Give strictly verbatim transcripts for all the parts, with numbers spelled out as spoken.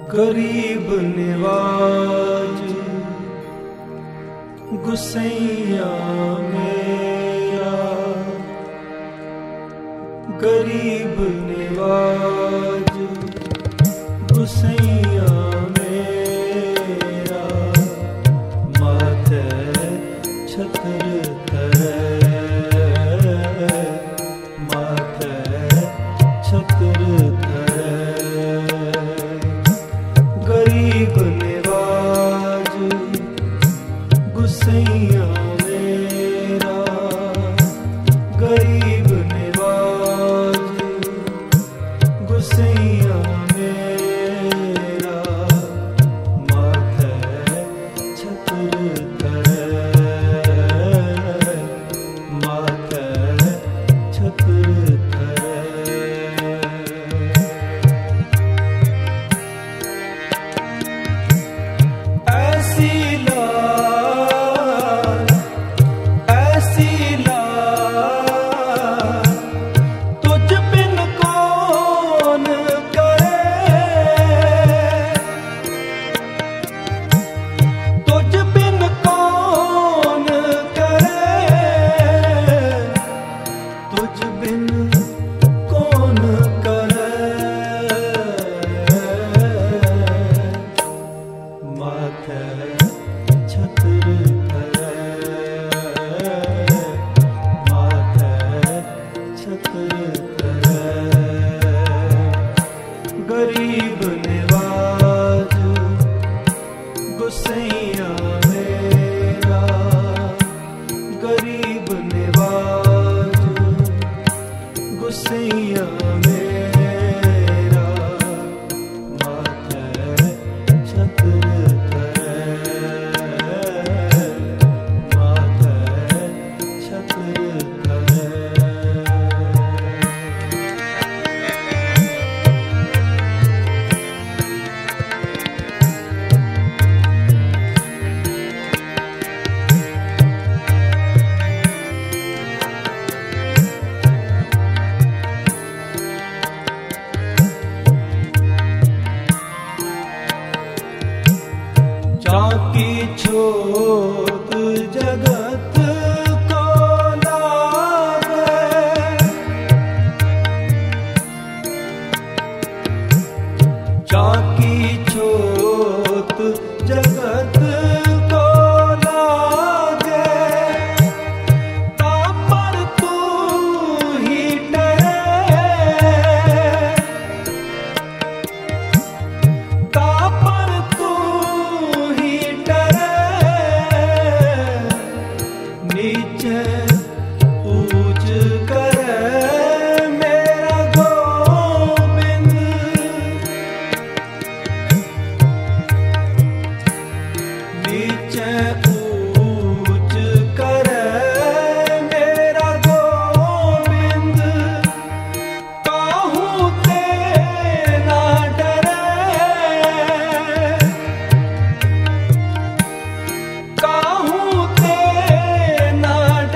गरीब निवाज गुसैया मेरा, गरीब निवाज गुसैया मेरा, माथे छत्र धरे, माथे छत्र धरे। गरीब निवाज गुसैया मेरा, गरीब निवाज गुसैया मेरा, माथे छत्र धरे, माथे छत्र धरे। ऐसी लाज, ऐसी लाज तुझ बिन कौन करे, तुझ बिन कौन करे, तुझ बिन कौन करे। माथे छत्र धरे, माथे छत्र धरे। गरीब निवाज गुसैया मेरा, गरीब निवाज गुसैया मेरा, माथे छत्र धरे, माथे छत्र धरे। चाकी छोट जगत को लागे, चाकी छोट जगत को लागे, तापर तू ही डरे, तापर तू ही डरे। नीचे पूज करे मेरा गोविंद, नीचे पूज करे मेरा गोविंद। काहू ते ना डरे, काहू ते ना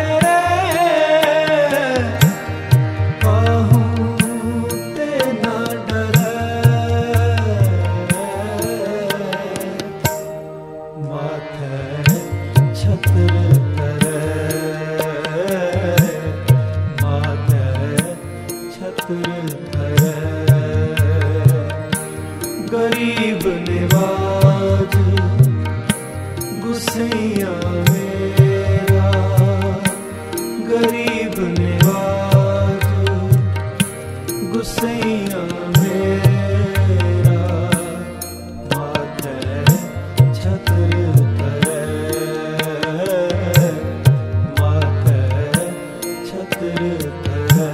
डरे, काहू ते ना डरे। माथे छत्र धरे, माथे छत्र धरे। गरीब निवाज गुसैया मेरा, गरीब निवाज गुसैया मेरा, माथे छत्र धरे, माथे छत्र धरे।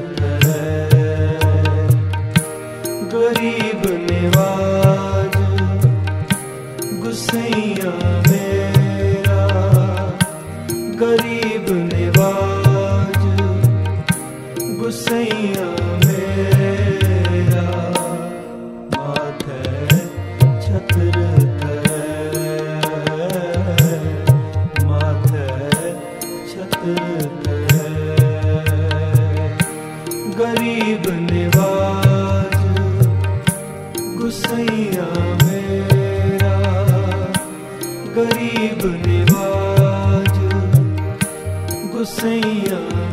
करे, गरीब निवाज गुसैया मेरा, गरीब निवाज गुसैया मेरा, माथे छत्र करे, माथे छत्र करे, गरीब निवाज गुसैया मेरा, गरीब निवाज गुसैया